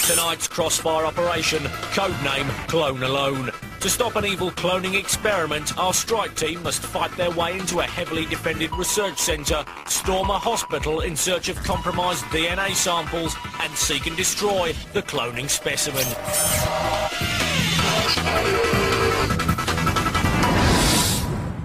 Tonight's crossfire operation, codename Clone Alone. To stop an evil cloning experiment, our strike team must fight their way into a heavily defended research centre, storm a hospital in search of compromised DNA samples, and seek and destroy the cloning specimen.